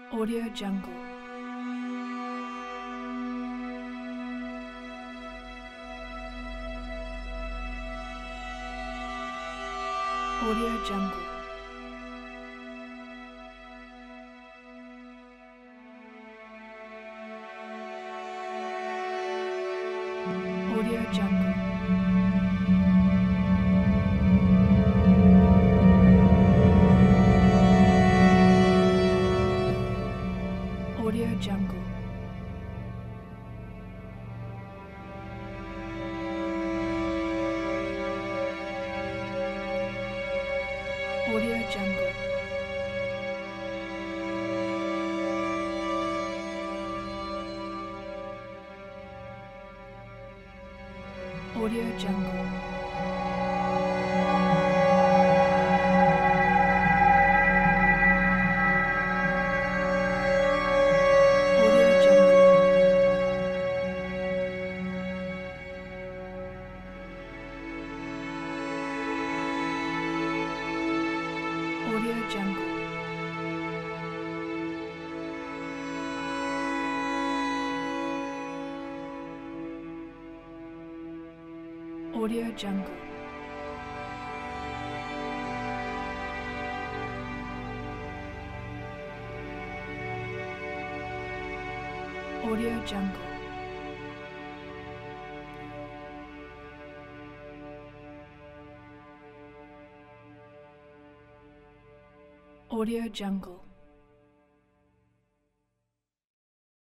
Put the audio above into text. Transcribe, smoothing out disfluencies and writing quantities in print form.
Audio Jungle. Audio Jungle. Audio Jungle. Audio Jungle. Audio Jungle. Audio Jungle. Audio Jungle. Audio Jungle. Audio Jungle. Audio Jungle.